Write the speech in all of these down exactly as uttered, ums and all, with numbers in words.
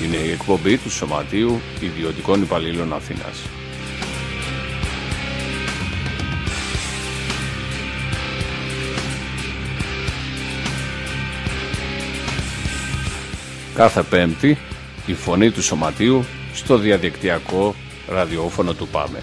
Είναι η εκπομπή του Σωματείου Ιδιωτικών Υπαλλήλων Αθήνας. Κάθε Πέμπτη η φωνή του Σωματείου στο διαδικτυακό ραδιόφωνο του ΠΑΜΕ.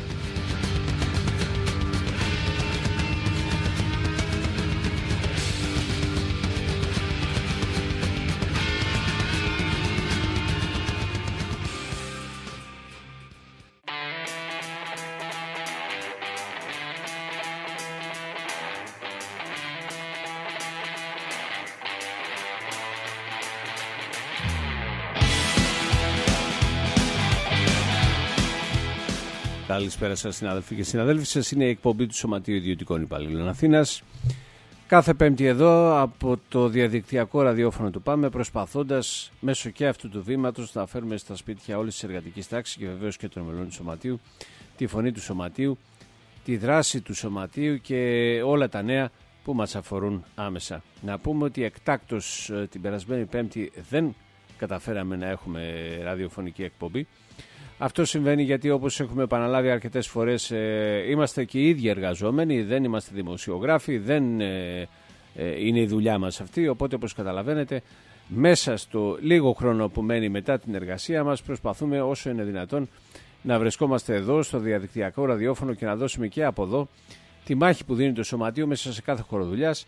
Καλησπέρα σας συνάδελφοι και συναδέλφοι σας. Είναι η εκπομπή του Σωματείου Ιδιωτικών Υπαλλήλων Αθήνας. Κάθε Πέμπτη εδώ από το διαδικτυακό ραδιόφωνο του ΠΑΜΕ, προσπαθώντας μέσω και αυτού του βήματος να φέρουμε στα σπίτια όλης της εργατικής τάξης και βεβαίως και των μελών του Σωματείου τη φωνή του Σωματείου, τη δράση του Σωματείου και όλα τα νέα που μας αφορούν άμεσα. Να πούμε ότι εκτάκτως την περασμένη Πέμπτη δεν καταφέραμε να έχουμε ραδιοφωνική εκπομπή. Αυτό συμβαίνει γιατί, όπως έχουμε επαναλάβει αρκετές φορές, ε, είμαστε και οι ίδιοι εργαζόμενοι, δεν είμαστε δημοσιογράφοι, δεν ε, ε, είναι η δουλειά μας αυτή, οπότε όπως καταλαβαίνετε μέσα στο λίγο χρόνο που μένει μετά την εργασία μας προσπαθούμε όσο είναι δυνατόν να βρισκόμαστε εδώ στο διαδικτυακό ραδιόφωνο και να δώσουμε και από εδώ τη μάχη που δίνει το Σωματείο μέσα σε κάθε χώρο δουλειάς,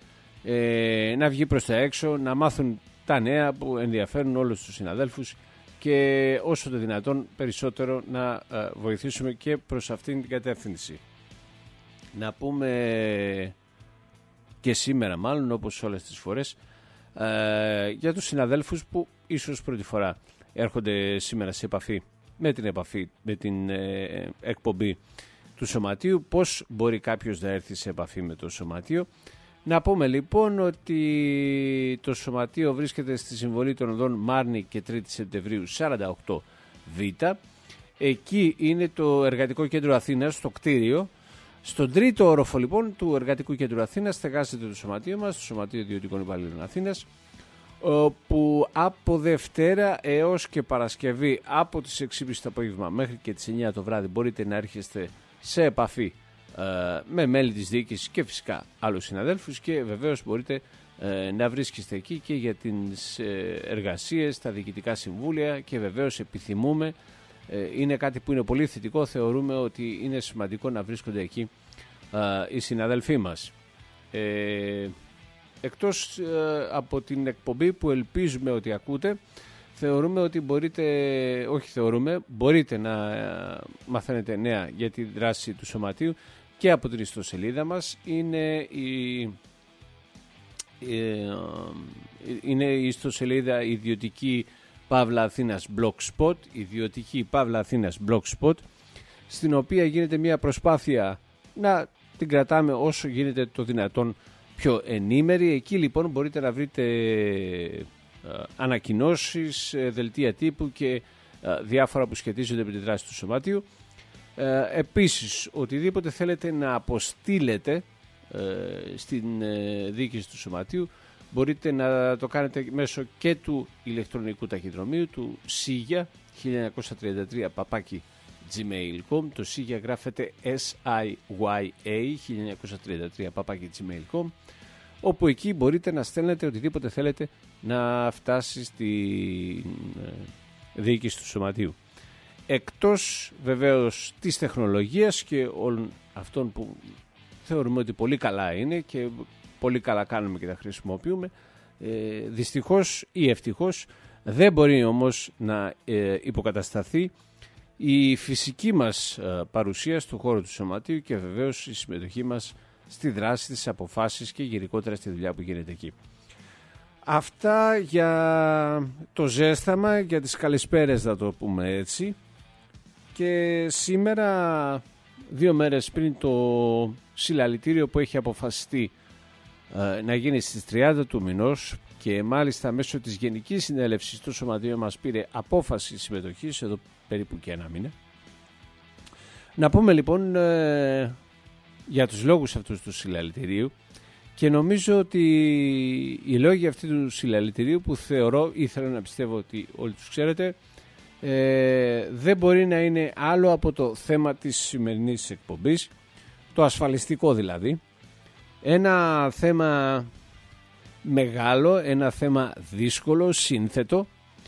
ε, να βγει προς τα έξω, να μάθουν τα νέα που ενδιαφέρουν όλους τους συναδέλφους και όσο το δυνατόν περισσότερο να ε, βοηθήσουμε και προς αυτήν την κατεύθυνση. Να πούμε και σήμερα μάλλον, όπως όλες τις φορές, ε, για τους συναδέλφους που ίσως πρώτη φορά έρχονται σήμερα σε επαφή με την, επαφή, με την ε, εκπομπή του Σωματείου, πώς μπορεί κάποιος να έρθει σε επαφή με το Σωματείο. Να πούμε λοιπόν ότι το Σωματείο βρίσκεται στη Συμβολή των Οδών Μάρνη και τρίτη Σεπτεμβρίου σαράντα οκτώ Β. Εκεί είναι το Εργατικό Κέντρο Αθήνας, στο κτίριο. Στον τρίτο όροφο λοιπόν του Εργατικού Κέντρου Αθήνας στεγάζεται το Σωματείο μας, το Σωματείο Ιδιωτικών Υπαλλήλων Αθήνας, που από Δευτέρα έως και Παρασκευή από τις έξι και μισή το απόγευμα μέχρι και τις εννιά το βράδυ μπορείτε να έρχεστε σε επαφή με μέλη της διοίκησης και φυσικά άλλους συναδέλφους και βεβαίως μπορείτε ε, να βρίσκεστε εκεί και για τις ε, εργασίες, τα διοικητικά συμβούλια και βεβαίως επιθυμούμε, ε, είναι κάτι που είναι πολύ θετικό, θεωρούμε ότι είναι σημαντικό να βρίσκονται εκεί ε, οι συναδέλφοί μας. Ε, εκτός ε, από την εκπομπή που ελπίζουμε ότι ακούτε, θεωρούμε ότι μπορείτε, όχι θεωρούμε, μπορείτε να ε, μαθαίνετε νέα για τη δράση του Σωματείου και από την ιστοσελίδα μας. Είναι η, ε, είναι η ιστοσελίδα ιδιωτική Παύλα Αθήνας Blogspot, ιδιωτική Παύλα Αθήνας Blogspot, στην οποία γίνεται μια προσπάθεια να την κρατάμε όσο γίνεται το δυνατόν πιο ενήμερη. Εκεί λοιπόν μπορείτε να βρείτε ε, ανακοινώσεις, ε, δελτία τύπου και ε, διάφορα που σχετίζονται με τη δράση του Σωματείου. Ε, επίσης, οτιδήποτε θέλετε να αποστείλετε ε, στην ε, διοίκηση του Σωματείου μπορείτε να το κάνετε μέσω και του ηλεκτρονικού ταχυδρομείου του σίγια χίλια εννιακόσια τριάντα τρία παπάκι τζι μέιλ τελεία κομ. Το σίγια γράφεται ες άι γουάι έι χίλια εννιακόσια τριάντα τρία παπάκι τζι μέιλ τελεία κομ, όπου εκεί μπορείτε να στέλνετε οτιδήποτε θέλετε να φτάσει στη ε, διοίκηση του Σωματείου. Εκτός βεβαίως της τεχνολογίας και όλων αυτών που θεωρούμε ότι πολύ καλά είναι και πολύ καλά κάνουμε και τα χρησιμοποιούμε, ε, δυστυχώς ή ευτυχώς δεν μπορεί όμως να ε, υποκατασταθεί η φυσική μας ε, παρουσία στον χώρο του Σωματείου και βεβαίως η συμμετοχή μας στη δράση, στις αποφάσεις και γενικότερα στη δουλειά που γίνεται εκεί. Αυτά για το ζέσταμα, για τις καλησπέρες να το πούμε έτσι. Και σήμερα, δύο μέρες πριν το συλλαλητήριο που έχει αποφασιστεί ε, να γίνει στις τριάντα του μηνός και μάλιστα μέσω της Γενικής Συνέλευσης του Σωματείου μας πήρε απόφαση συμμετοχής εδώ περίπου και ένα μήνα. Να πούμε λοιπόν ε, για τους λόγους αυτούς του συλλαλητηρίου και νομίζω ότι οι λόγοι αυτοί του συλλαλητηρίου που θεωρώ, ήθελα να πιστεύω ότι όλοι τους ξέρετε, ε, δεν μπορεί να είναι άλλο από το θέμα της σημερινής εκπομπής, το ασφαλιστικό δηλαδή. Ένα θέμα μεγάλο, ένα θέμα δύσκολο, σύνθετο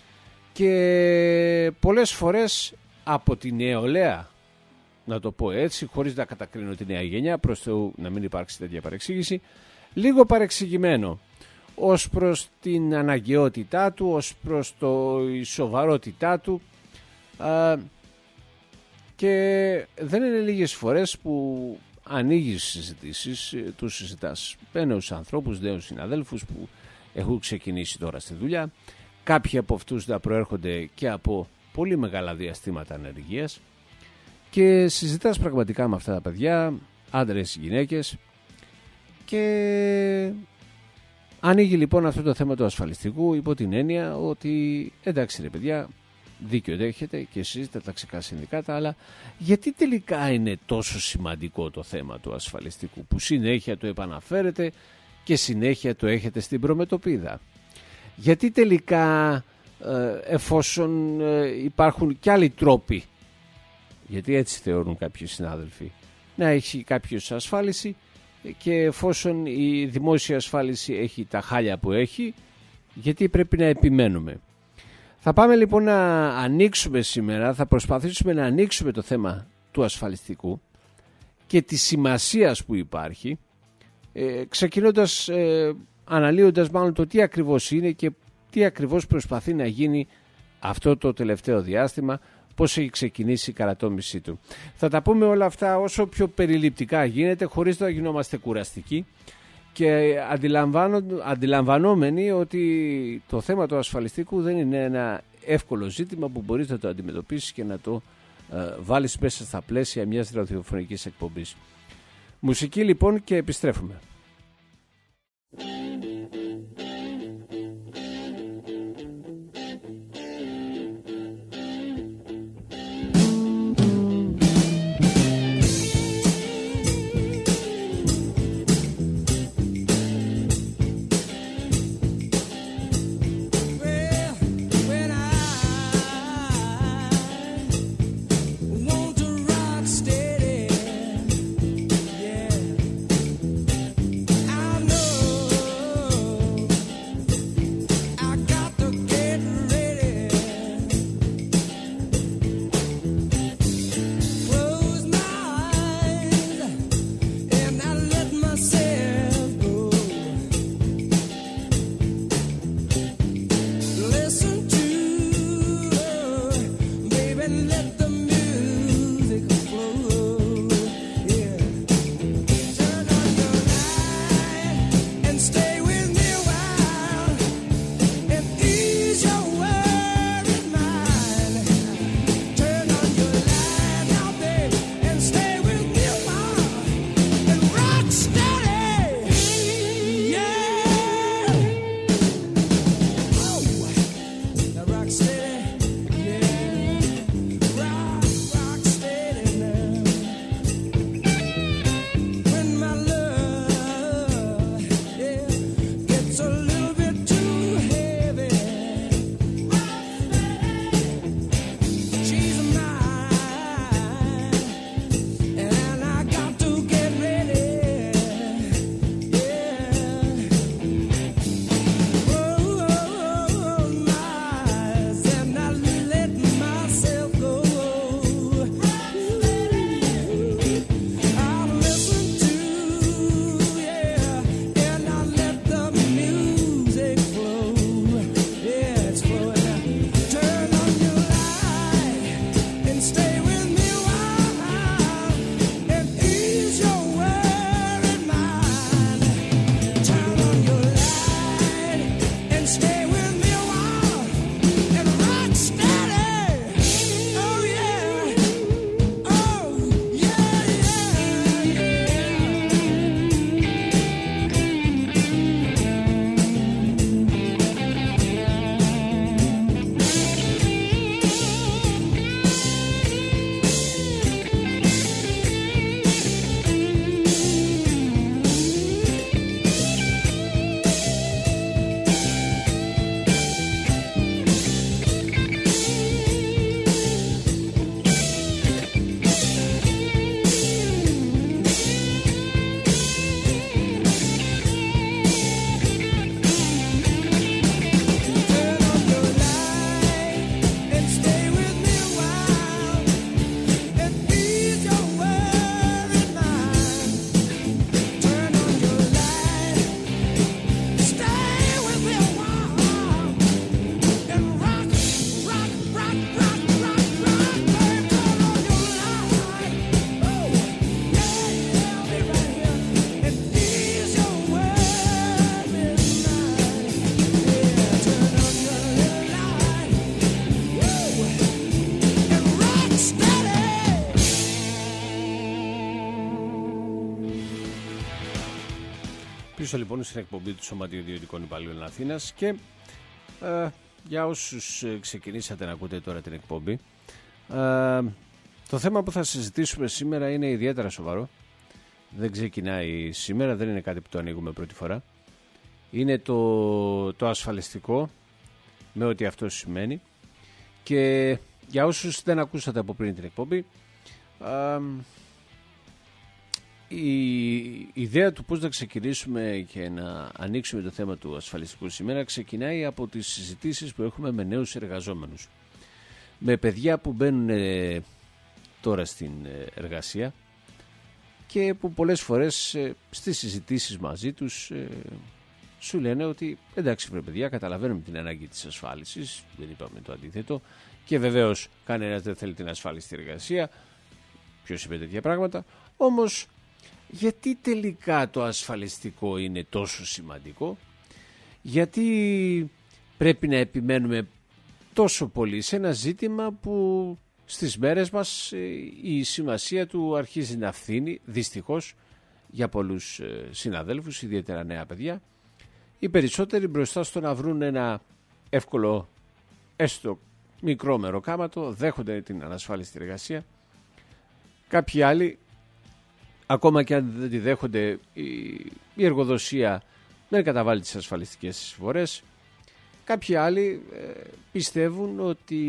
και πολλές φορές από τη νεολαία, να το πω έτσι, χωρίς να κατακρίνω τη νέα γενιά, προς Θεού να μην υπάρξει τέτοια παρεξήγηση, λίγο παρεξηγημένο ως προς την αναγκαιότητά του, ως προς το, η σοβαρότητά του, α, και δεν είναι λίγες φορές που ανοίγεις συζητήσεις, τους συζητάς με νέους ανθρώπους, νέους συναδέλφους που έχουν ξεκινήσει τώρα στη δουλειά. Κάποιοι από αυτούς να προέρχονται και από πολύ μεγάλα διαστήματα ανεργίας και συζητάς πραγματικά με αυτά τα παιδιά, άντρες, γυναίκες, και ανοίγει λοιπόν αυτό το θέμα του ασφαλιστικού υπό την έννοια ότι εντάξει ρε παιδιά, δίκιο έχετε και εσείς τα ταξικά συνδικάτα, αλλά γιατί τελικά είναι τόσο σημαντικό το θέμα του ασφαλιστικού που συνέχεια το επαναφέρετε και συνέχεια το έχετε στην προμετωπίδα? Γιατί τελικά εφόσον υπάρχουν και άλλοι τρόποι, γιατί έτσι θεωρούν κάποιοι συνάδελφοι, να έχει κάποιος ασφάλιση, και εφόσον η δημόσια ασφάλιση έχει τα χάλια που έχει, γιατί πρέπει να επιμένουμε? Θα πάμε λοιπόν να ανοίξουμε σήμερα, θα προσπαθήσουμε να ανοίξουμε το θέμα του ασφαλιστικού και της σημασίας που υπάρχει, ε, ξεκινώντας, ε, αναλύοντας μάλλον το τι ακριβώς είναι και τι ακριβώς προσπαθεί να γίνει αυτό το τελευταίο διάστημα, πώς έχει ξεκινήσει η καρατόμησή του. Θα τα πούμε όλα αυτά όσο πιο περιληπτικά γίνεται, χωρίς να γινόμαστε κουραστικοί και αντιλαμβανόμενοι ότι το θέμα του ασφαλιστικού δεν είναι ένα εύκολο ζήτημα που μπορείς να το αντιμετωπίσεις και να το ε, βάλεις μέσα στα πλαίσια μιας ραδιοφωνικής εκπομπής. Μουσική λοιπόν και επιστρέφουμε. Πίσω λοιπόν στην εκπομπή του Σωματείου Ιδιωτικών Υπαλλήλων Αθήνας και ε, για όσους ξεκινήσατε να ακούτε τώρα την εκπομπή, ε, το θέμα που θα συζητήσουμε σήμερα είναι ιδιαίτερα σοβαρό. Δεν ξεκινάει σήμερα, δεν είναι κάτι που το ανοίγουμε πρώτη φορά. Είναι το, το ασφαλιστικό, με ό,τι αυτό σημαίνει. Και για όσους δεν ακούσατε από πριν την εκπομπή, ε, η ιδέα του πώς να ξεκινήσουμε και να ανοίξουμε το θέμα του ασφαλιστικού σήμερα ξεκινάει από τις συζητήσεις που έχουμε με νέους εργαζόμενους. Με παιδιά που μπαίνουν ε, τώρα στην εργασία και που πολλές φορές ε, στις συζητήσεις μαζί τους ε, σου λένε ότι εντάξει βρε παιδιά, καταλαβαίνουμε την ανάγκη της ασφάλισης, δεν είπαμε το αντίθετο, και βεβαίως κανένας δεν θέλει την ασφάλιστη εργασία, ποιος είπε τέτοια πράγματα, όμως γιατί τελικά το ασφαλιστικό είναι τόσο σημαντικό, γιατί πρέπει να επιμένουμε τόσο πολύ σε ένα ζήτημα που στις μέρες μας η σημασία του αρχίζει να φθήνει, δυστυχώς για πολλούς συναδέλφους, ιδιαίτερα νέα παιδιά. Οι περισσότεροι μπροστά στο να βρουν ένα εύκολο, έστω μικρό μεροκάματο, δέχονται την ανασφάλιστη εργασία. Κάποιοι άλλοι, ακόμα και αν δεν τη δέχονται, η, η εργοδοσία δεν καταβάλει τις ασφαλιστικές εισφορές. Κάποιοι άλλοι ε, πιστεύουν ότι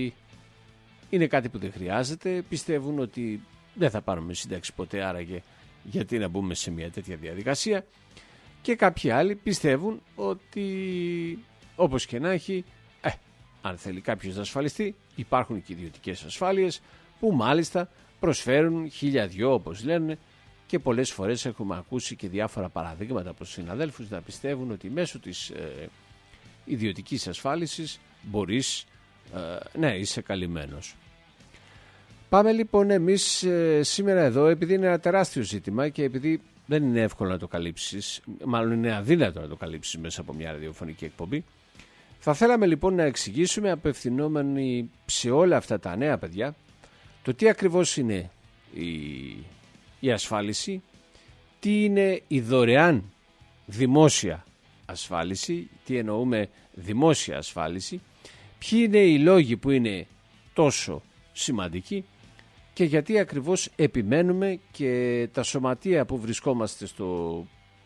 είναι κάτι που δεν χρειάζεται, πιστεύουν ότι δεν θα πάρουμε σύνταξη ποτέ, άραγε γιατί να μπούμε σε μια τέτοια διαδικασία. Και κάποιοι άλλοι πιστεύουν ότι όπως και να έχει, ε, αν θέλει κάποιος να ασφαλιστεί, υπάρχουν και ιδιωτικές ασφάλειες που μάλιστα προσφέρουν χίλια δυο όπως λένε, και πολλές φορές έχουμε ακούσει και διάφορα παραδείγματα από συναδέλφους να πιστεύουν ότι μέσω της ε, ιδιωτικής ασφάλισης μπορείς ε, να είσαι καλυμμένος. Πάμε λοιπόν εμείς ε, σήμερα εδώ, επειδή είναι ένα τεράστιο ζήτημα και επειδή δεν είναι εύκολο να το καλύψεις, μάλλον είναι αδύνατο να το καλύψεις μέσα από μια ραδιοφωνική εκπομπή, θα θέλαμε λοιπόν να εξηγήσουμε, απευθυνόμενοι σε όλα αυτά τα νέα παιδιά, το τι ακριβώς είναι η, η ασφάλιση, τι είναι η δωρεάν δημόσια ασφάλιση, τι εννοούμε δημόσια ασφάλιση, ποιοι είναι οι λόγοι που είναι τόσο σημαντικοί και γιατί ακριβώς επιμένουμε και τα σωματεία που βρισκόμαστε στο,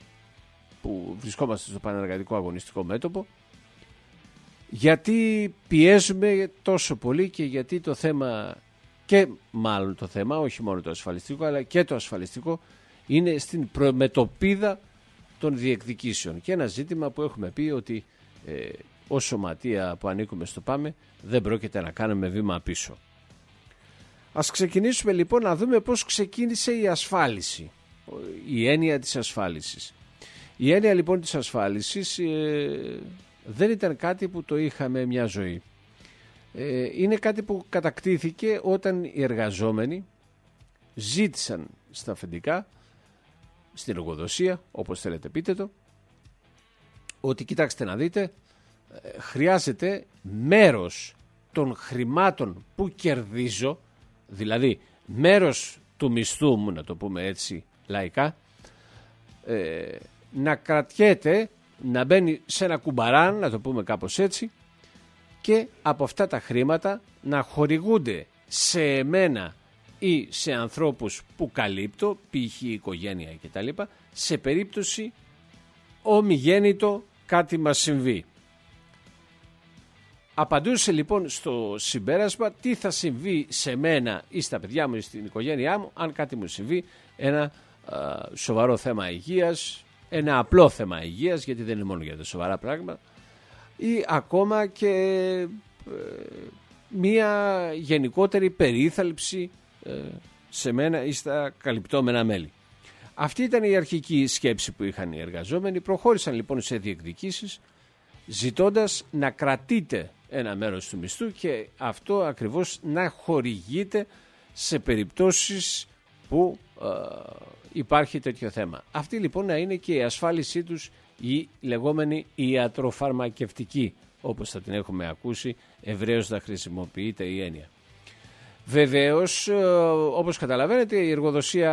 που βρισκόμαστε στο πανεργατικό αγωνιστικό μέτωπο, γιατί πιέζουμε τόσο πολύ και γιατί το θέμα, και μάλλον το θέμα, όχι μόνο το ασφαλιστικό αλλά και το ασφαλιστικό, είναι στην προμετωπίδα των διεκδικήσεων και ένα ζήτημα που έχουμε πει ότι ε, ως σωματεία που ανήκουμε στο ΠΑΜΕ δεν πρόκειται να κάνουμε βήμα πίσω. Ας ξεκινήσουμε λοιπόν να δούμε πώς ξεκίνησε η ασφάλιση, η έννοια της ασφάλισης. Η έννοια λοιπόν της ασφάλισης ε, δεν ήταν κάτι που το είχαμε μια ζωή. Ε, είναι κάτι που κατακτήθηκε όταν οι εργαζόμενοι ζήτησαν στα αφεντικά, στην εργοδοσία, όπως θέλετε πείτε το, ότι κοιτάξτε να δείτε, χρειάζεται μέρος των χρημάτων που κερδίζω, δηλαδή μέρος του μισθού μου, να το πούμε έτσι λαϊκά, ε, να κρατιέται, να μπαίνει σε ένα κουμπαράν, να το πούμε κάπως έτσι, και από αυτά τα χρήματα να χορηγούνται σε εμένα ή σε ανθρώπους που καλύπτω, π.χ. οικογένεια κτλ., σε περίπτωση ομιγέννητο κάτι μας συμβεί. Απαντούσε λοιπόν στο συμπέρασμα τι θα συμβεί σε μένα ή στα παιδιά μου ή στην οικογένειά μου αν κάτι μου συμβεί, ένα α, σοβαρό θέμα υγείας, ένα απλό θέμα υγείας, γιατί δεν είναι μόνο για τα σοβαρά πράγματα, ή ακόμα και ε, μία γενικότερη περίθαλψη ε, σε μένα ή στα καλυπτόμενα μέλη. Αυτή ήταν η αρχική σκέψη που είχαν οι εργαζόμενοι. Προχώρησαν λοιπόν σε διεκδικήσεις ζητώντας να κρατείτε ένα μέρος του μισθού και αυτό ακριβώς να χορηγείται σε περιπτώσεις που ε, υπάρχει τέτοιο θέμα. Αυτή λοιπόν να είναι και η ασφάλισή τους, η λεγόμενη ιατροφαρμακευτική, όπως θα την έχουμε ακούσει ευρέως να χρησιμοποιείται η έννοια. Βεβαίως, όπως καταλαβαίνετε, η εργοδοσία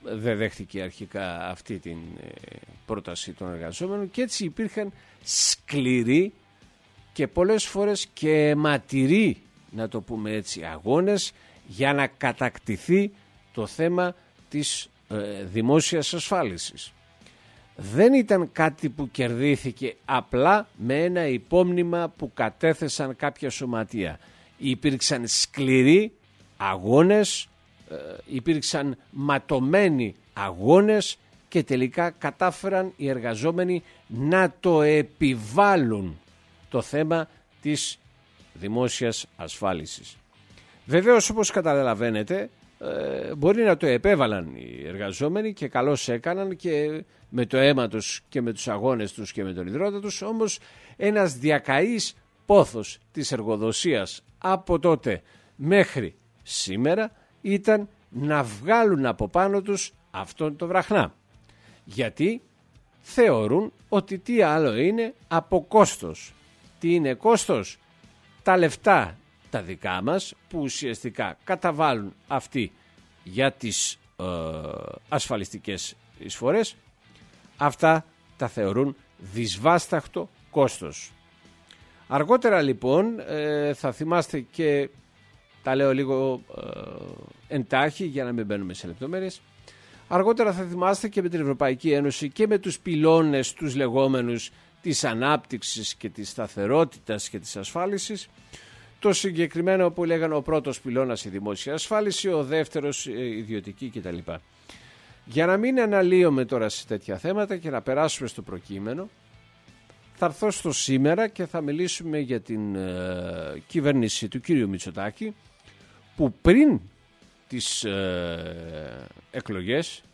δεν δέχτηκε αρχικά αυτή την πρόταση των εργαζόμενων και έτσι υπήρχαν σκληροί και πολλές φορές και αιματηροί, να το πούμε έτσι, αγώνες για να κατακτηθεί το θέμα της ε, δημόσιας ασφάλισης. Δεν ήταν κάτι που κερδίθηκε απλά με ένα υπόμνημα που κατέθεσαν κάποια σωματεία. Υπήρξαν σκληροί αγώνες, ε, υπήρξαν ματωμένοι αγώνες και τελικά κατάφεραν οι εργαζόμενοι να το επιβάλλουν το θέμα της δημόσιας ασφάλισης. Βεβαίως, όπως καταλαβαίνετε, ε, μπορεί να το επέβαλαν οι εργαζόμενοι και καλώς έκαναν και με το αίμα τους και με τους αγώνες τους και με τον ιδρώτα τους, όμως ένας διακαής πόθος της εργοδοσίας από τότε μέχρι σήμερα ήταν να βγάλουν από πάνω τους αυτόν το βραχνά. Γιατί θεωρούν ότι τι άλλο είναι από κόστος. Τι είναι κόστος? Τα λεφτά τα δικά μας που ουσιαστικά καταβάλουν αυτοί για τις ε, ασφαλιστικές εισφορές, αυτά τα θεωρούν δυσβάσταχτο κόστος. Αργότερα λοιπόν ε, θα θυμάστε, και τα λέω λίγο ε, εντάχει για να μην μπαίνουμε σε λεπτομέρειες, αργότερα θα θυμάστε και με την Ευρωπαϊκή Ένωση και με τους πυλώνες τους λεγόμενους της ανάπτυξης και της σταθερότητας και της ασφάλισης, το συγκεκριμένο που λέγανε ο πρώτος πυλώνας η δημόσια ασφάλιση, ο δεύτερος η ιδιωτική κτλ. Για να μην αναλύουμε τώρα σε τέτοια θέματα και να περάσουμε στο προκείμενο, θα έρθω στο σήμερα και θα μιλήσουμε για την ε, κυβέρνηση του κύριου Μητσοτάκη, που πριν τις ε, εκλογές,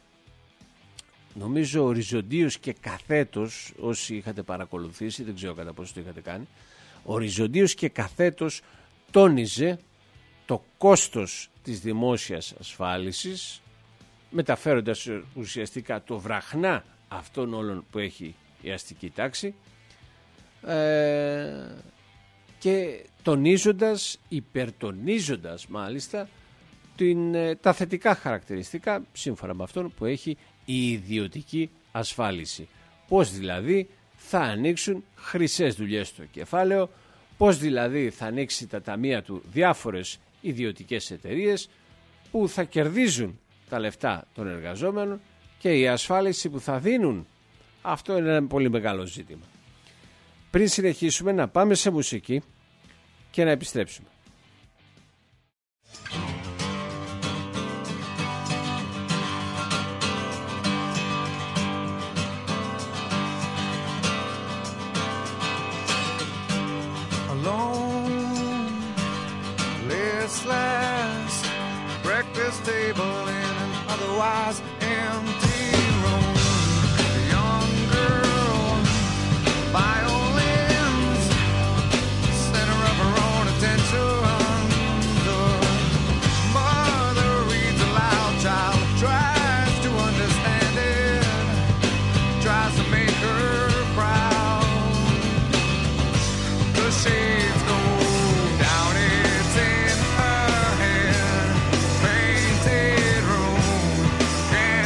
νομίζω οριζοντίως και καθέτος, όσοι είχατε παρακολουθήσει, δεν ξέρω κατά πόσο το είχατε κάνει, οριζοντίως και καθέτος τόνιζε το κόστος της δημόσιας ασφάλισης, μεταφέροντας ουσιαστικά το βραχνά αυτών όλων που έχει η αστική τάξη, ε, και τονίζοντας, υπερτονίζοντας μάλιστα την, τα θετικά χαρακτηριστικά σύμφωνα με αυτόν που έχει η ιδιωτική ασφάλιση. Πώς δηλαδή θα ανοίξουν χρυσές δουλειές στο κεφάλαιο, πώς δηλαδή θα ανοίξει τα ταμεία του διάφορες ιδιωτικές εταιρείες που θα κερδίζουν τα λεφτά των εργαζόμενων και η ασφάλιση που θα δίνουν. Αυτό είναι ένα πολύ μεγάλο ζήτημα. Πριν συνεχίσουμε, να πάμε σε μουσική και να επιστρέψουμε. Breakfast table in an otherwise empty room. A young girl, violins, center of her own attention. The mother reads aloud, child tries to understand it, tries to make her proud. The shades go down, it's in her head. Painted room,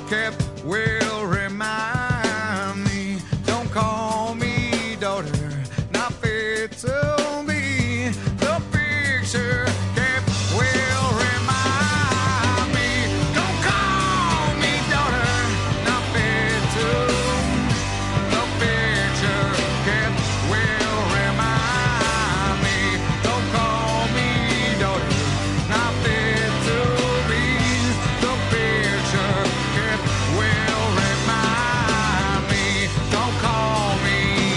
kept will remind me. Don't call me daughter, not fit to be. The picture kept will remind me. Don't call me daughter, not fit to. The picture kept will remind me. Don't call me daughter, not fit to be. The picture kept will remind me. Don't call me.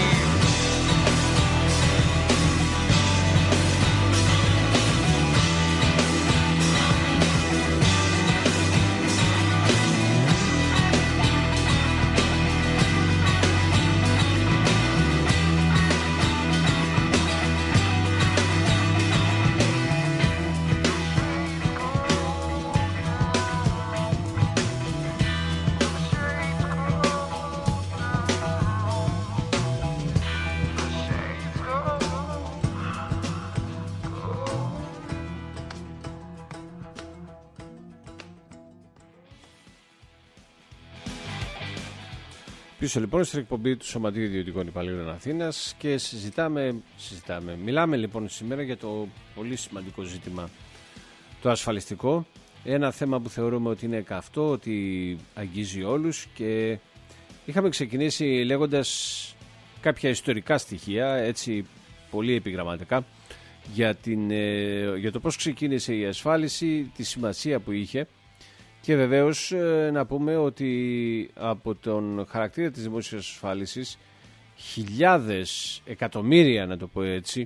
Πίσω λοιπόν στην εκπομπή του Σωματείου Ιδιωτικών Υπαλλήλων Αθήνας και συζητάμε, συζητάμε, μιλάμε λοιπόν σήμερα για το πολύ σημαντικό ζήτημα το ασφαλιστικό. Ένα θέμα που θεωρούμε ότι είναι καυτό, ότι αγγίζει όλους και είχαμε ξεκινήσει λέγοντας κάποια ιστορικά στοιχεία, έτσι πολύ επιγραμματικά, για, την, για το πώς ξεκίνησε η ασφάλιση, τη σημασία που είχε. Και βεβαίως να πούμε ότι από τον χαρακτήρα της δημόσιας ασφάλισης χιλιάδες, εκατομμύρια να το πω έτσι,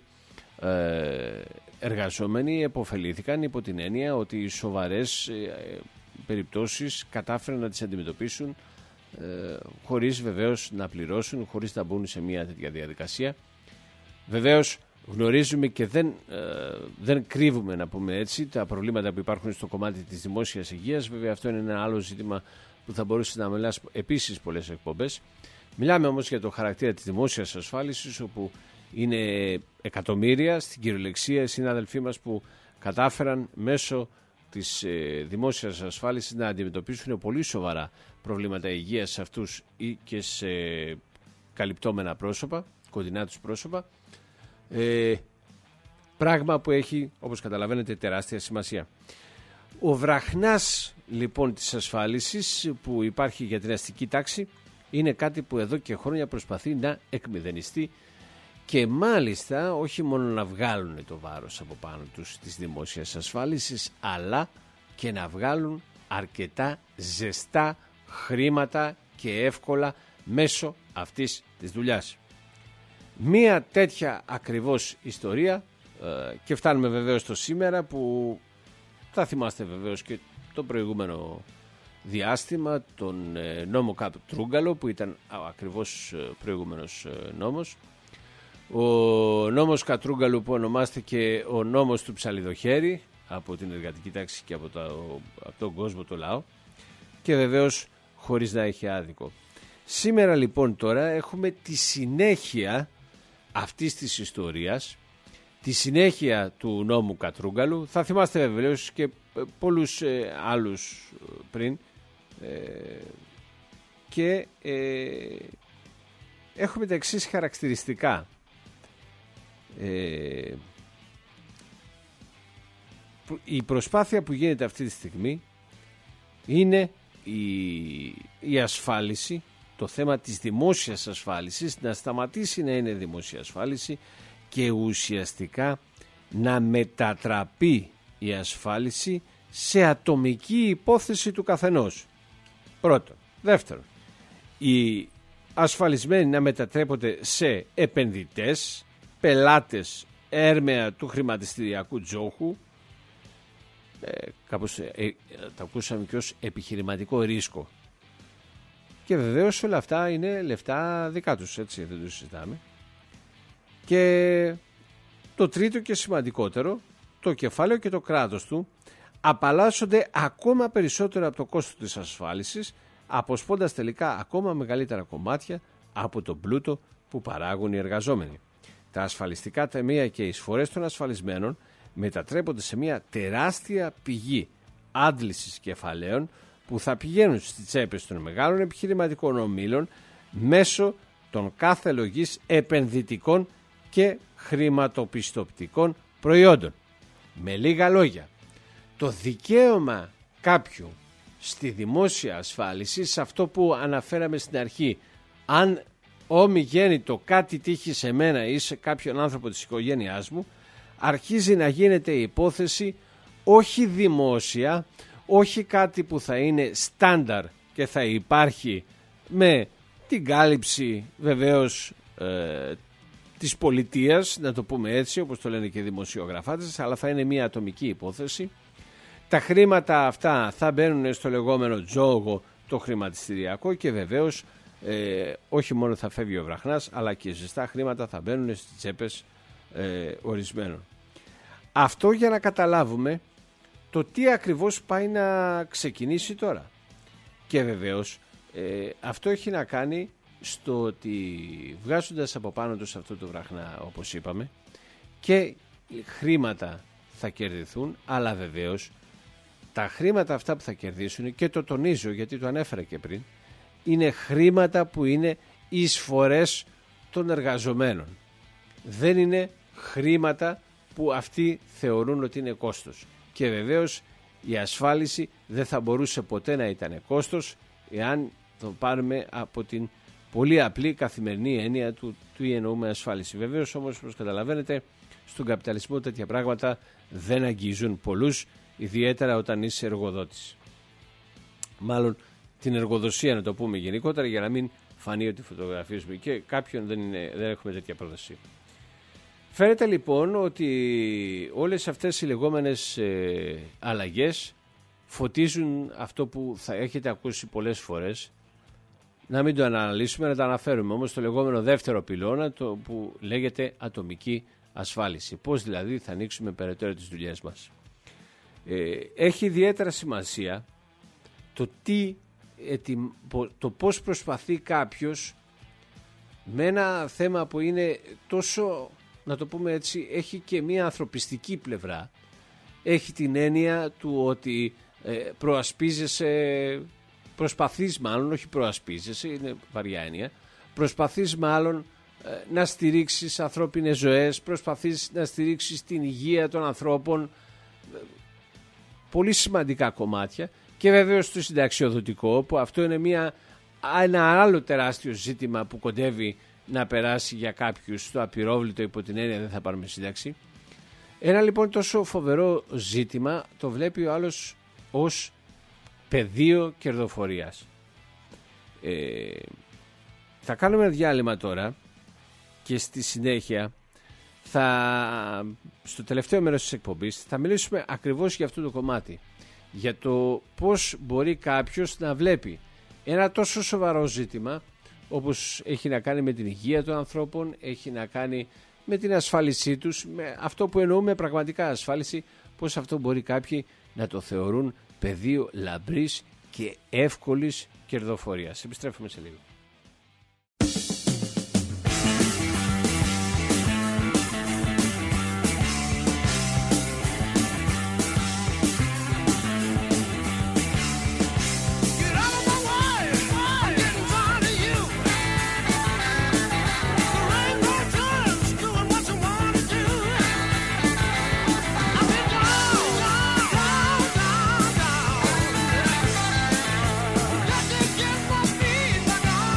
εργαζόμενοι επωφελήθηκαν υπό την έννοια ότι οι σοβαρές περιπτώσεις κατάφεραν να τις αντιμετωπίσουν χωρίς βεβαίως να πληρώσουν, χωρίς να μπουν σε μια τέτοια διαδικασία. Βεβαίως γνωρίζουμε και δεν, ε, δεν κρύβουμε, να πούμε έτσι, τα προβλήματα που υπάρχουν στο κομμάτι της δημόσιας υγείας. Βέβαια αυτό είναι ένα άλλο ζήτημα που θα μπορούσε να μιλάς επίσης πολλές εκπομπές. Μιλάμε όμως για το χαρακτήρα της δημόσιας ασφάλισης, όπου είναι εκατομμύρια στην κυριολεξία οι συνάδελφοί μας που κατάφεραν μέσω της ε, δημόσιας ασφάλισης να αντιμετωπίσουν πολύ σοβαρά προβλήματα υγείας σε αυτούς ή και σε καλυπτόμενα πρόσωπα, κοντινά τους πρόσωπα. Ε, πράγμα που έχει, όπως καταλαβαίνετε, τεράστια σημασία. Ο βραχνάς λοιπόν της ασφάλισης που υπάρχει για την αστική τάξη είναι κάτι που εδώ και χρόνια προσπαθεί να εκμηδενιστεί και μάλιστα όχι μόνο να βγάλουν το βάρος από πάνω τους της δημόσιας ασφάλισης, αλλά και να βγάλουν αρκετά ζεστά χρήματα και εύκολα μέσω αυτής της δουλειάς. Μία τέτοια ακριβώς ιστορία ε, και φτάνουμε βεβαίως στο σήμερα, που θα θυμάστε βεβαίως και το προηγούμενο διάστημα τον ε, νόμο Κατρούγκαλο, που ήταν α, ακριβώς ε, προηγούμενος ε, νόμος. Ο νόμος Κατρούγκαλου που ονομάστηκε ο νόμος του Ψαλιδοχέρη από την εργατική τάξη και από, το, από τον κόσμο το λαό, και βεβαίως χωρίς να έχει άδικο. Σήμερα λοιπόν τώρα έχουμε τη συνέχεια αυτής της ιστορίας, τη συνέχεια του νόμου Κατρούγκαλου. Θα θυμάστε βεβαίως και πολλούς ε, άλλους πριν ε, και ε, έχουμε τα εξής χαρακτηριστικά. Ε, η προσπάθεια που γίνεται αυτή τη στιγμή είναι η, η ασφάλιση, το θέμα της δημόσιας ασφάλισης να σταματήσει να είναι δημόσια ασφάλιση και ουσιαστικά να μετατραπεί η ασφάλιση σε ατομική υπόθεση του καθενός. Πρώτον. Δεύτερον, οι ασφαλισμένοι να μετατρέπονται σε επενδυτές, πελάτες έρμεα του χρηματιστηριακού τζόχου, ε, κάπως ε, ε, τα ακούσαμε και ως επιχειρηματικό ρίσκο. Και βεβαίως όλα αυτά είναι λεφτά δικά τους, έτσι, δεν τους συζητάμε. Και το τρίτο και σημαντικότερο, το κεφάλαιο και το κράτος του απαλλάσσονται ακόμα περισσότερο από το κόστος της ασφάλισης, αποσπώντας τελικά ακόμα μεγαλύτερα κομμάτια από τον πλούτο που παράγουν οι εργαζόμενοι. Τα ασφαλιστικά ταμεία και οι εισφορές των ασφαλισμένων μετατρέπονται σε μια τεράστια πηγή άντλησης κεφαλαίων που θα πηγαίνουν στις τσέπες των μεγάλων επιχειρηματικών ομίλων μέσω των κάθε λογής επενδυτικών και χρηματοπιστωτικών προϊόντων. Με λίγα λόγια, το δικαίωμα κάποιου στη δημόσια ασφάλιση, σε αυτό που αναφέραμε στην αρχή, αν ομιγέννητο κάτι τύχει σε μένα ή σε κάποιον άνθρωπο της οικογένειάς μου, αρχίζει να γίνεται η υπόθεση όχι δημόσια, όχι κάτι που θα είναι στάνταρ και θα υπάρχει με την κάλυψη βεβαίως ε, της πολιτείας, να το πούμε έτσι όπως το λένε και οι δημοσιογραφάτες, αλλά θα είναι μια ατομική υπόθεση. Τα χρήματα αυτά θα μπαίνουν στο λεγόμενο τζόγο το χρηματιστηριακό και βεβαίως ε, όχι μόνο θα φεύγει ο βραχνάς, αλλά και ζεστά χρήματα θα μπαίνουν στις τσέπες ε, ορισμένων. Αυτό για να καταλάβουμε το τι ακριβώς πάει να ξεκινήσει τώρα. Και βεβαίως ε, αυτό έχει να κάνει στο ότι βγάζοντας από πάνω τους αυτό το βραχνά, όπως είπαμε, και χρήματα θα κερδιθούν, αλλά βεβαίως τα χρήματα αυτά που θα κερδίσουν, και το τονίζω γιατί το ανέφερα και πριν, είναι χρήματα που είναι εισφορές των εργαζομένων. Δεν είναι χρήματα που αυτοί θεωρούν ότι είναι κόστος. Και βεβαίως η ασφάλιση δεν θα μπορούσε ποτέ να ήταν κόστος εάν το πάρουμε από την πολύ απλή καθημερινή έννοια του τι εννοούμε ασφάλιση. Βεβαίως όμως, όπως καταλαβαίνετε, στον καπιταλισμό τέτοια πράγματα δεν αγγίζουν πολλούς, ιδιαίτερα όταν είσαι εργοδότης. Μάλλον την εργοδοσία να το πούμε γενικότερα, για να μην φανεί ότι φωτογραφίζουμε και κάποιον δεν, είναι, δεν έχουμε τέτοια πρόταση. Φαίνεται λοιπόν ότι όλες αυτές οι λεγόμενες ε, αλλαγές φωτίζουν αυτό που θα έχετε ακούσει πολλές φορές. Να μην το αναλύσουμε, να το αναφέρουμε όμως, το λεγόμενο δεύτερο πυλώνα, το που λέγεται ατομική ασφάλιση. Πώς δηλαδή θα ανοίξουμε περαιτέρω τις δουλειές μας. Ε, έχει ιδιαίτερα σημασία το, τι, το πώς προσπαθεί κάποιος με ένα θέμα που είναι τόσο, να το πούμε έτσι, έχει και μια ανθρωπιστική πλευρά. Έχει την έννοια του ότι ε, προασπίζεσαι, προσπαθείς μάλλον, όχι προασπίζεσαι, είναι βαριά έννοια, προσπαθείς μάλλον ε, να στηρίξεις ανθρώπινες ζωές, προσπαθείς να στηρίξεις την υγεία των ανθρώπων, ε, πολύ σημαντικά κομμάτια, και βέβαιως το συνταξιοδοτικό, που αυτό είναι μια, ένα άλλο τεράστιο ζήτημα που κοντεύει να περάσει για κάποιους στο απειρόβλητο, υπό την έννοια δεν θα πάρουμε σύνταξη. Ένα λοιπόν τόσο φοβερό ζήτημα το βλέπει ο άλλος ως πεδίο κερδοφορίας. Ε, θα κάνουμε ένα διάλειμμα τώρα και στη συνέχεια θα, στο τελευταίο μέρος της εκπομπής θα μιλήσουμε ακριβώς για αυτό το κομμάτι, για το πώς μπορεί κάποιος να βλέπει ένα τόσο σοβαρό ζήτημα όπως έχει να κάνει με την υγεία των ανθρώπων, έχει να κάνει με την ασφάλισή τους, με αυτό που εννοούμε πραγματικά ασφάλιση, πώς αυτό μπορεί κάποιοι να το θεωρούν πεδίο λαμπρής και εύκολης κερδοφορίας. Επιστρέφουμε σε λίγο. Just to get my feet back on.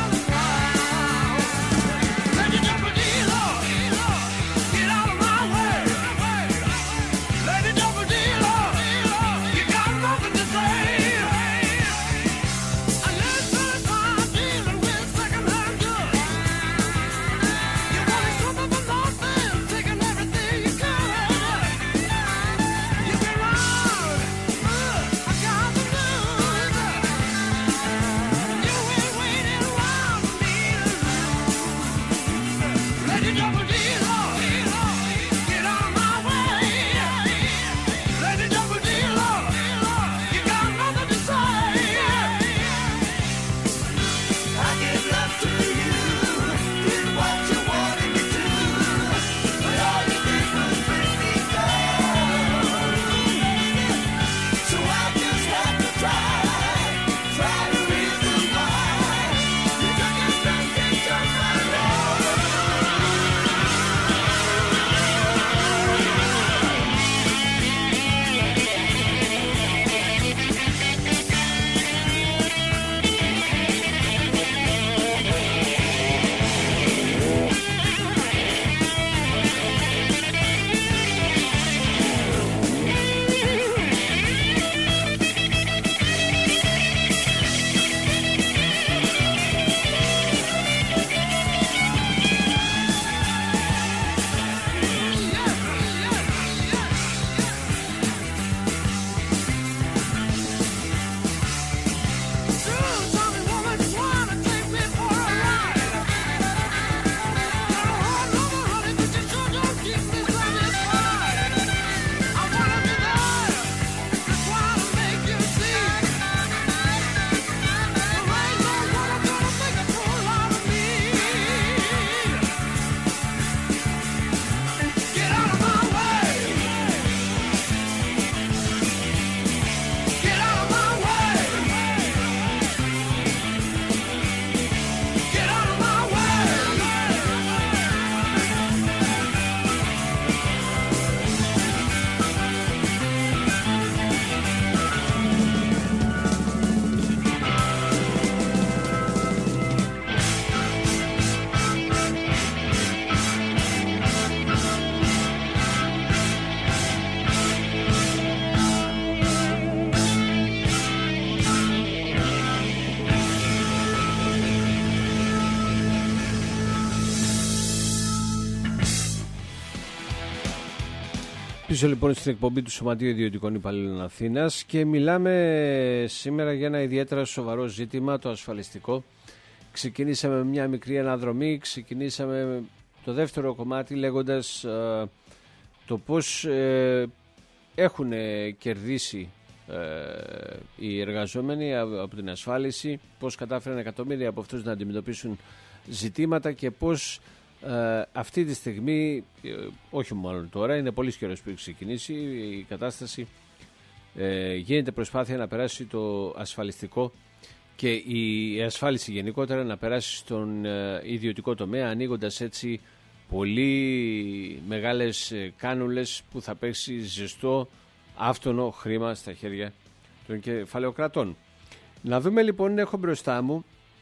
Συνεχίζω λοιπόν στην εκπομπή του Σωματείου Ιδιωτικών Υπαλλήλων Αθήνας και μιλάμε σήμερα για ένα ιδιαίτερα σοβαρό ζήτημα, το ασφαλιστικό. Ξεκινήσαμε με μια μικρή αναδρομή, ξεκινήσαμε το δεύτερο κομμάτι λέγοντας ε, το πώς ε, έχουν κερδίσει ε, οι εργαζόμενοι από την ασφάλιση, πώς κατάφεραν εκατομμύρια από αυτούς να αντιμετωπίσουν ζητήματα και πώς ε, αυτή τη στιγμή, ε, όχι μόνο τώρα, είναι πολύ καιρός που έχει ξεκινήσει η κατάσταση, ε, γίνεται προσπάθεια να περάσει το ασφαλιστικό και η ασφάλιση γενικότερα να περάσει στον ε, ιδιωτικό τομέα, ανοίγοντας έτσι πολύ μεγάλες ε, κάνουλες που θα παίξει ζεστό άφθονο χρήμα στα χέρια των κεφαλαιοκρατών. Να δούμε λοιπόν, έχω μπροστά μου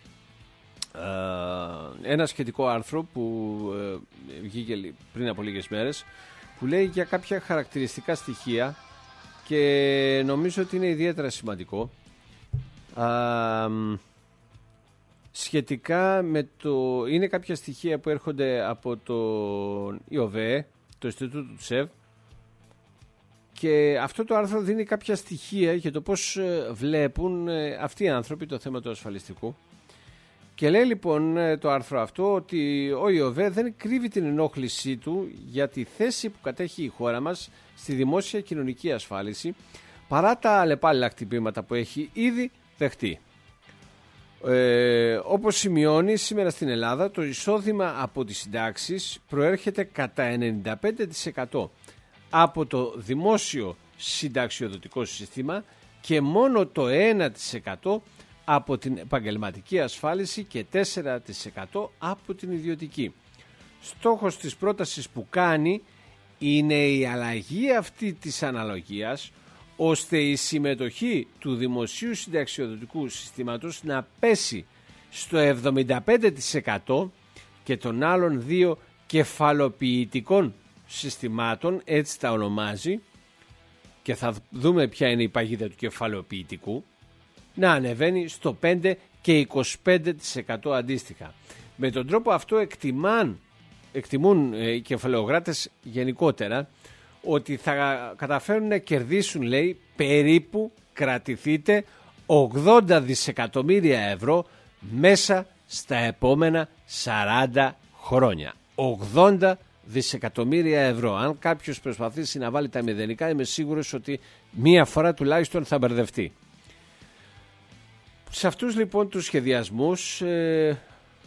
ε, ένα σχετικό άρθρο που ε, βγήκε πριν από λίγες μέρες, που λέει για κάποια χαρακτηριστικά στοιχεία και νομίζω ότι είναι ιδιαίτερα σημαντικό ε, σχετικά με το... είναι κάποια στοιχεία που έρχονται από το ΙΟΒΕ, το Ινστιτούτο του ΤΣΕΒ, και αυτό το άρθρο δίνει κάποια στοιχεία για το πώς βλέπουν αυτοί οι άνθρωποι το θέμα του ασφαλιστικού. Και λέει λοιπόν το άρθρο αυτό ότι ο ΙΟΒΕ δεν κρύβει την ενόχλησή του για τη θέση που κατέχει η χώρα μας στη δημόσια κοινωνική ασφάλιση, παρά τα αλλεπάλληλα χτυπήματα που έχει ήδη δεχτεί. Ε, όπως σημειώνει, σήμερα στην Ελλάδα το εισόδημα από τις συντάξεις προέρχεται κατά ενενήντα πέντε τοις εκατό από το δημόσιο συνταξιοδοτικό σύστημα και μόνο το ένα τοις εκατό από την επαγγελματική ασφάλιση και τέσσερα τοις εκατό από την ιδιωτική. Στόχος της πρότασης που κάνει είναι η αλλαγή αυτή της αναλογίας, ώστε η συμμετοχή του δημοσίου συνταξιοδοτικού συστήματος να πέσει στο εβδομήντα πέντε τοις εκατό και των άλλων δύο κεφαλοποιητικών συστημάτων, έτσι τα ονομάζει, και θα δούμε ποια είναι η παγίδα του κεφαλοποιητικού, να ανεβαίνει στο πέντε και είκοσι πέντε τοις εκατό αντίστοιχα. Με τον τρόπο αυτό εκτιμάν, εκτιμούν οι κεφαλαιογράτες γενικότερα ότι θα καταφέρουν να κερδίσουν, λέει, περίπου, κρατηθείτε, ογδόντα δισεκατομμύρια ευρώ μέσα στα επόμενα σαράντα χρόνια. ογδόντα δισεκατομμύρια ευρώ. Αν κάποιος προσπαθήσει να βάλει τα μηδενικά, είμαι σίγουρος ότι μία φορά τουλάχιστον θα μπερδευτεί. Σε αυτούς λοιπόν τους σχεδιασμούς, ε,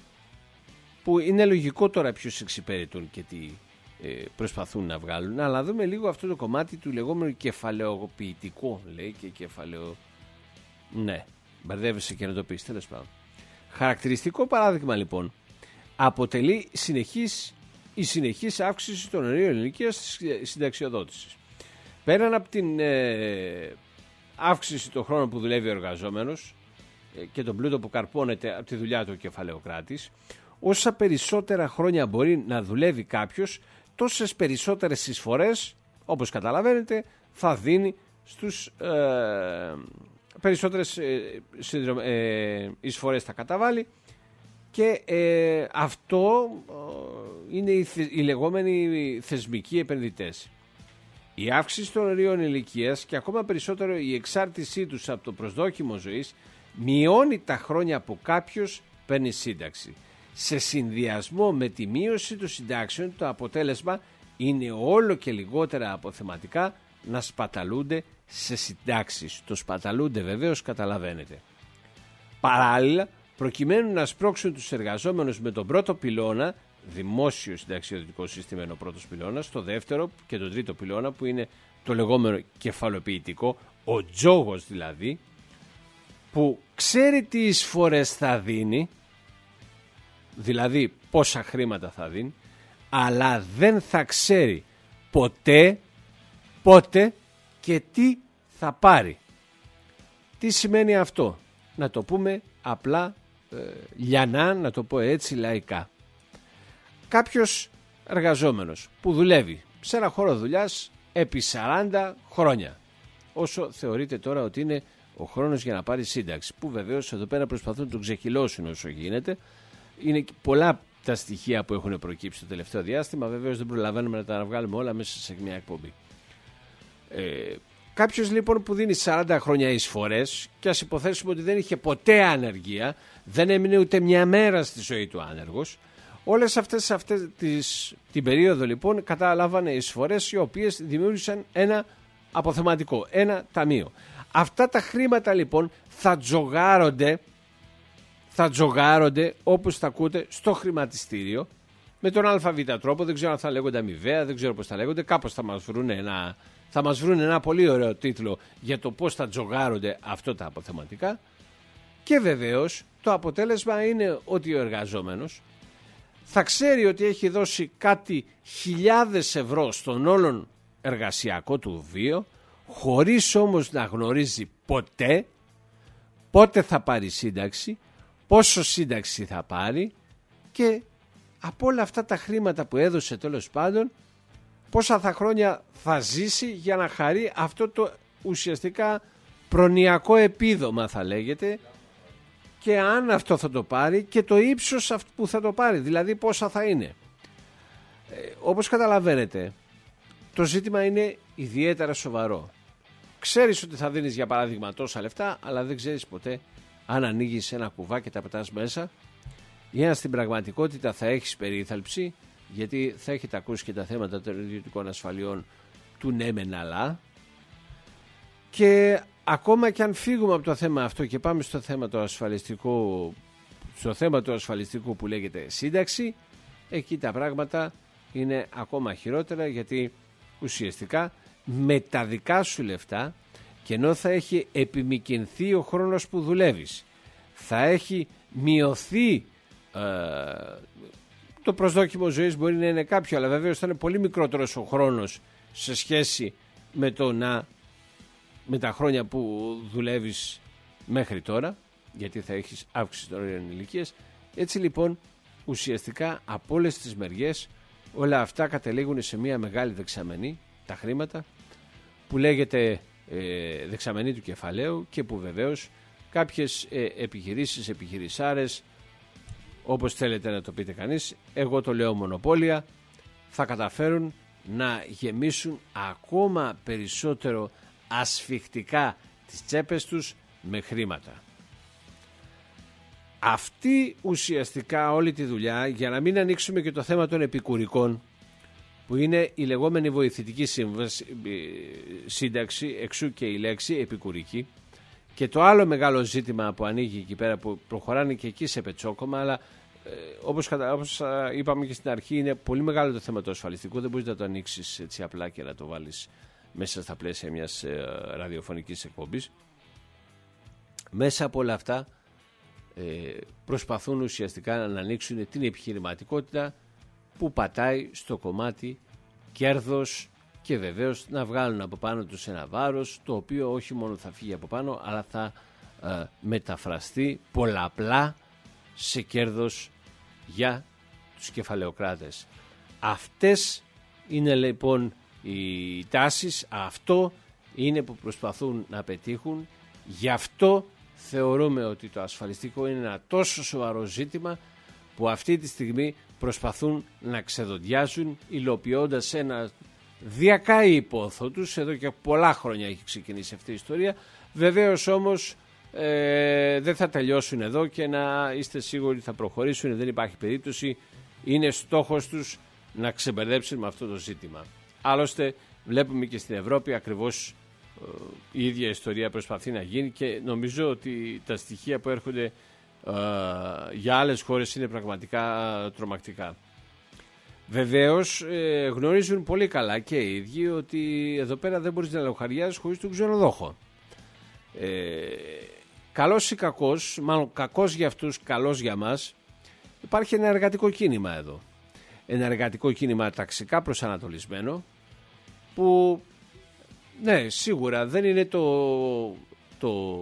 που είναι λογικό τώρα ποιους εξυπηρετούν και τι ε, προσπαθούν να βγάλουν, αλλά δούμε λίγο αυτό το κομμάτι του λεγόμενου κεφαλαιοποιητικού, λέει, και κεφαλαιο... ναι, μπερδεύεσαι και να το πεις, τέλος πάντων. Χαρακτηριστικό παράδειγμα λοιπόν αποτελεί συνεχής, η συνεχής αύξηση των ορίων ηλικίας της συνταξιοδότησης. Πέραν από την ε, αύξηση των χρόνων που δουλεύει ο εργαζόμενος ε, και τον πλούτο που καρπώνεται από τη δουλειά του ο κεφαλαιοκράτης, όσα περισσότερα χρόνια μπορεί να δουλεύει κάποιος, τόσες περισσότερες εισφορές, όπως καταλαβαίνετε, θα δίνει στους ε, περισσότερες ε, συνδρο, ε, εισφορές θα καταβάλει, και ε, αυτό ε, είναι οι, οι λεγόμενοι θεσμικοί επενδυτές. Η αύξηση των ορίων ηλικίας και ακόμα περισσότερο η εξάρτησή τους από το προσδόκιμο ζωής μειώνει τα χρόνια που κάποιος παίρνει σύνταξη. Σε συνδυασμό με τη μείωση των συντάξεων, το αποτέλεσμα είναι όλο και λιγότερα αποθεματικά να σπαταλούνται σε συντάξεις. Το σπαταλούνται βεβαίως, καταλαβαίνετε. Παράλληλα, προκειμένου να σπρώξουν τους εργαζόμενους με τον πρώτο πυλώνα, δημόσιο συνταξιοδοτικό σύστημα είναι ο πρώτος πυλώνας, το δεύτερο και το τρίτο πυλώνα που είναι το λεγόμενο κεφαλοποιητικό, ο τζόγος δηλαδή, που ξέρει τι εισφορές θα δίνει, δηλαδή πόσα χρήματα θα δίνει, αλλά δεν θα ξέρει ποτέ, πότε και τι θα πάρει. Τι σημαίνει αυτό? Να το πούμε απλά, ε, λιανά, να το πω έτσι λαϊκά. Κάποιος εργαζόμενος που δουλεύει σε ένα χώρο δουλειάς επί σαράντα χρόνια, όσο θεωρείται τώρα ότι είναι ο χρόνος για να πάρει σύνταξη, που βεβαίως εδώ πέρα προσπαθούν να τον ξεχυλώσουν όσο γίνεται. Είναι πολλά τα στοιχεία που έχουν προκύψει το τελευταίο διάστημα, βεβαίως δεν προλαβαίνουμε να τα βγάλουμε όλα μέσα σε μια εκπομπή. Ε, κάποιος λοιπόν που δίνει σαράντα χρόνια εισφορές και ας υποθέσουμε ότι δεν είχε ποτέ ανεργία, δεν έμεινε ούτε μια μέρα στη ζωή του άνεργος, όλες αυτές, αυτές τις, την περίοδο λοιπόν καταλάβανε εισφορές οι οποίες δημιούργησαν ένα αποθεματικό, ένα ταμείο. Αυτά τα χρήματα λοιπόν θα τζογάρονται, θα τζογάρονται όπως τα ακούτε στο χρηματιστήριο με τον ΑΒ τρόπο, δεν ξέρω αν θα λέγονται αμοιβαία, δεν ξέρω πώς θα λέγονται, κάπως θα μας βρουν ένα, θα μας βρουν ένα πολύ ωραίο τίτλο για το πώς θα τζογάρονται αυτά τα αποθεματικά και βεβαίως το αποτέλεσμα είναι ότι ο εργαζόμενος θα ξέρει ότι έχει δώσει κάτι χιλιάδες ευρώ στον όλον εργασιακό του βίο, χωρίς όμως να γνωρίζει ποτέ πότε θα πάρει σύνταξη, πόσο σύνταξη θα πάρει και από όλα αυτά τα χρήματα που έδωσε τέλος πάντων πόσα θα χρόνια θα ζήσει για να χαρεί αυτό το ουσιαστικά προνοιακό επίδομα θα λέγεται και αν αυτό θα το πάρει και το ύψος που θα το πάρει, δηλαδή πόσα θα είναι. Ε, όπως καταλαβαίνετε το ζήτημα είναι ιδιαίτερα σοβαρό. Ξέρεις ότι θα δίνεις για παράδειγμα τόσα λεφτά, αλλά δεν ξέρεις ποτέ αν ανοίγεις ένα κουβά και τα πετάς μέσα ή αν στην πραγματικότητα θα έχεις περίθαλψη, γιατί θα έχετε ακούσει και τα θέματα των ιδιωτικών ασφαλιών του ναι μεν αλλά. Και ακόμα και αν φύγουμε από το θέμα αυτό και πάμε στο θέμα το ασφαλιστικό, στο θέμα του ασφαλιστικού που λέγεται σύνταξη, εκεί τα πράγματα είναι ακόμα χειρότερα, γιατί ουσιαστικά με τα δικά σου λεφτά και ενώ θα έχει επιμικενθεί ο χρόνος που δουλεύεις, θα έχει μειωθεί ε, το προσδόκιμο ζωής, μπορεί να είναι κάποιο, αλλά βεβαίως θα είναι πολύ μικρότερος ο χρόνος σε σχέση με το να με τα χρόνια που δουλεύεις μέχρι τώρα, γιατί θα έχεις αύξηση των όριων ηλικίας. Έτσι λοιπόν ουσιαστικά από όλες τις μεριές όλα αυτά καταλήγουν σε μια μεγάλη δεξαμενή, τα χρήματα που λέγεται ε, δεξαμενή του κεφαλαίου και που βεβαίως κάποιες ε, επιχειρήσεις, επιχειρησάρες, όπως θέλετε να το πείτε κανείς, εγώ το λέω μονοπόλια, θα καταφέρουν να γεμίσουν ακόμα περισσότερο ασφιχτικά τις τσέπες τους με χρήματα. Αυτή ουσιαστικά όλη τη δουλειά, για να μην ανοίξουμε και το θέμα των επικουρικών, που είναι η λεγόμενη βοηθητική σύμβαση, σύνταξη, εξού και η λέξη επικουρική, και το άλλο μεγάλο ζήτημα που ανοίγει εκεί πέρα, που προχωράνε και εκεί σε πετσόκομα, αλλά ε, όπως, όπως είπαμε και στην αρχή, είναι πολύ μεγάλο το θέμα του ασφαλιστικού, δεν μπορείς να το ανοίξεις έτσι απλά και να το βάλεις μέσα στα πλαίσια μιας ε, ραδιοφωνικής εκπομπής. Μέσα από όλα αυτά ε, προσπαθούν ουσιαστικά να ανοίξουν την επιχειρηματικότητα που πατάει στο κομμάτι κέρδος και βεβαίως να βγάλουν από πάνω τους ένα βάρος, το οποίο όχι μόνο θα φύγει από πάνω, αλλά θα ε, μεταφραστεί πολλαπλά σε κέρδος για τους κεφαλαιοκράτες. Αυτές είναι λοιπόν οι τάσεις, αυτό είναι που προσπαθούν να πετύχουν. Γι' αυτό θεωρούμε ότι το ασφαλιστικό είναι ένα τόσο σοβαρό ζήτημα που αυτή τη στιγμή προσπαθούν να ξεδοντιάζουν, υλοποιώντας ένα διακάη υπόθο τους. Εδώ και πολλά χρόνια έχει ξεκινήσει αυτή η ιστορία. Βεβαίως όμως ε, δεν θα τελειώσουν εδώ και να είστε σίγουροι θα προχωρήσουν, δεν υπάρχει περίπτωση. Είναι στόχος τους να ξεμπερδέψουν με αυτό το ζήτημα. Άλλωστε βλέπουμε και στην Ευρώπη ακριβώς ε, η ίδια ιστορία προσπαθεί να γίνει και νομίζω ότι τα στοιχεία που έρχονται ε, για άλλες χώρες είναι πραγματικά ε, τρομακτικά. Βεβαίως ε, γνωρίζουν πολύ καλά και οι ίδιοι ότι εδώ πέρα δεν μπορείς να λογαριάζεις χωρίς τον ξενοδόχο. Ε, καλός ή κακός, μάλλον κακός για αυτούς, καλός για μας, υπάρχει ένα εργατικό κίνημα εδώ. Ένα εργατικό κίνημα ταξικά προσανατολισμένο που ναι, σίγουρα δεν είναι το, το,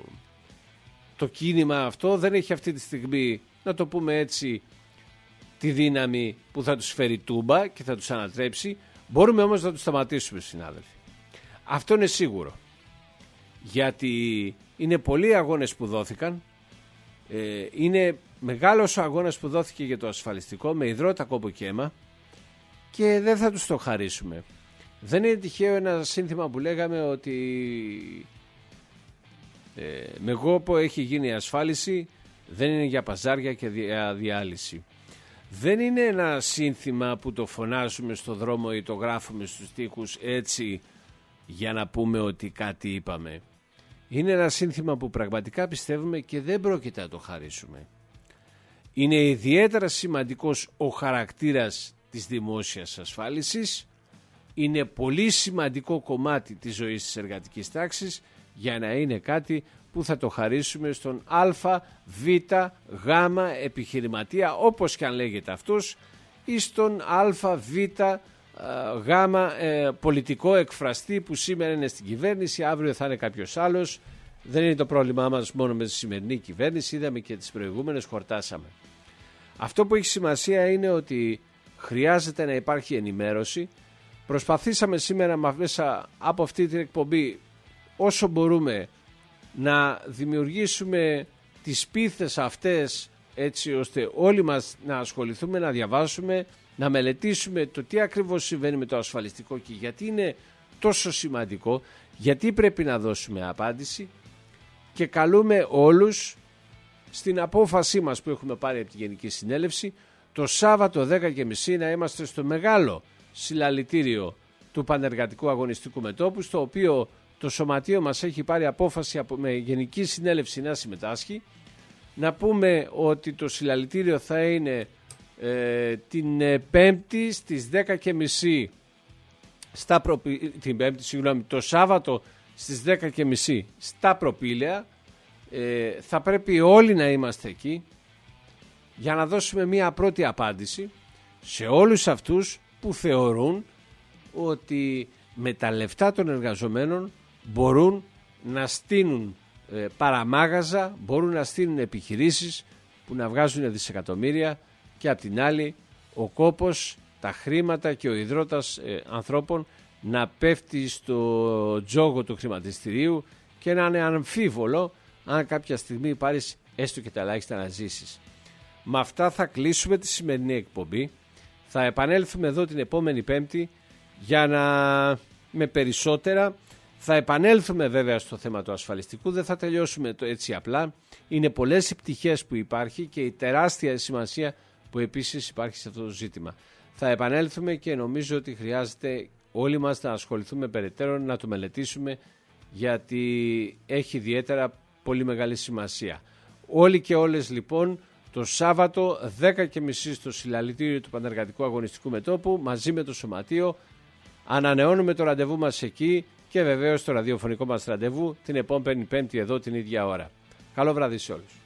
το κίνημα αυτό, δεν έχει αυτή τη στιγμή, να το πούμε έτσι, τη δύναμη που θα τους φέρει τούμπα και θα τους ανατρέψει. Μπορούμε όμως να τους σταματήσουμε, συνάδελφοι. Αυτό είναι σίγουρο. Γιατί είναι πολλοί αγώνες που δόθηκαν, ε, είναι μεγάλος ο αγώνας που δόθηκε για το ασφαλιστικό με υδρότα κόπο και αίμα και δεν θα τους το χαρίσουμε. Δεν είναι τυχαίο ένα σύνθημα που λέγαμε ότι ε, με γόπο έχει γίνει η ασφάλιση, δεν είναι για παζάρια και δια, διάλυση. Δεν είναι ένα σύνθημα που το φωνάζουμε στο δρόμο ή το γράφουμε στους τοίχους έτσι για να πούμε ότι κάτι είπαμε. Είναι ένα σύνθημα που πραγματικά πιστεύουμε και δεν πρόκειται να το χαρίσουμε. Είναι ιδιαίτερα σημαντικός ο χαρακτήρας της δημόσιας ασφάλισης. Είναι πολύ σημαντικό κομμάτι της ζωής της εργατικής τάξης για να είναι κάτι που θα το χαρίσουμε στον Α, Β, Γ επιχειρηματία, όπως και αν λέγεται αυτός, ή στον Α, Β, Γ ε, πολιτικό εκφραστή που σήμερα είναι στην κυβέρνηση, αύριο θα είναι κάποιος άλλος. Δεν είναι το πρόβλημά μας μόνο με τη σημερινή κυβέρνηση, είδαμε και τις προηγούμενες, χορτάσαμε. Αυτό που έχει σημασία είναι ότι χρειάζεται να υπάρχει ενημέρωση. Προσπαθήσαμε σήμερα μέσα από αυτή την εκπομπή όσο μπορούμε να δημιουργήσουμε τις πίθες αυτές έτσι ώστε όλοι μας να ασχοληθούμε, να διαβάσουμε, να μελετήσουμε το τι ακριβώς συμβαίνει με το ασφαλιστικό και γιατί είναι τόσο σημαντικό, γιατί πρέπει να δώσουμε απάντηση, και καλούμε όλους στην απόφασή μας που έχουμε πάρει από τη Γενική Συνέλευση το Σάββατο δέκα και μισή να είμαστε στο μεγάλο συλλαλητήριο του Πανεργατικού Αγωνιστικού Μετώπου, στο οποίο το Σωματείο μας έχει πάρει απόφαση με Γενική Συνέλευση να συμμετάσχει. Να πούμε ότι το συλλαλητήριο θα είναι ε, την ε, Πέμπτη στις δέκα και μισή στα προπη... την Πέμπτη, συγγνώμη, το Σάββατο στις δέκα και μισή στα Προπήλαια. Ε, θα πρέπει όλοι να είμαστε εκεί για να δώσουμε μια πρώτη απάντηση σε όλους αυτούς που θεωρούν ότι με τα λεφτά των εργαζομένων μπορούν να στείνουν ε, παραμάγαζα, μπορούν να στείνουν επιχειρήσεις που να βγάζουν δισεκατομμύρια, και απ' την άλλη ο κόπος, τα χρήματα και ο υδρότας ε, ανθρώπων να πέφτει στο τζόγο του χρηματιστηρίου και να είναι αμφίβολο αν κάποια στιγμή πάρεις έστω και τα ελάχιστα να ζήσεις. Με αυτά θα κλείσουμε τη σημερινή εκπομπή. Θα επανέλθουμε εδώ την επόμενη Πέμπτη για να με περισσότερα. Θα επανέλθουμε βέβαια στο θέμα του ασφαλιστικού, δεν θα τελειώσουμε το έτσι απλά. Είναι πολλές οι πτυχές που υπάρχει και η τεράστια σημασία που επίσης υπάρχει σε αυτό το ζήτημα. Θα επανέλθουμε και νομίζω ότι χρειάζεται όλοι μας να ασχοληθούμε περαιτέρω, να το μελετήσουμε, γιατί έχει ιδιαίτερα πολύ μεγάλη σημασία. Όλοι και όλες λοιπόν το Σάββατο δέκα και μισή στο συλλαλητήριο του Πανεργατικού Αγωνιστικού Μετώπου μαζί με το Σωματείο. Ανανεώνουμε το ραντεβού μας εκεί και βεβαίως το ραδιοφωνικό μας ραντεβού την επόμενη Πέμπτη εδώ την ίδια ώρα. Καλό βράδυ σε όλους.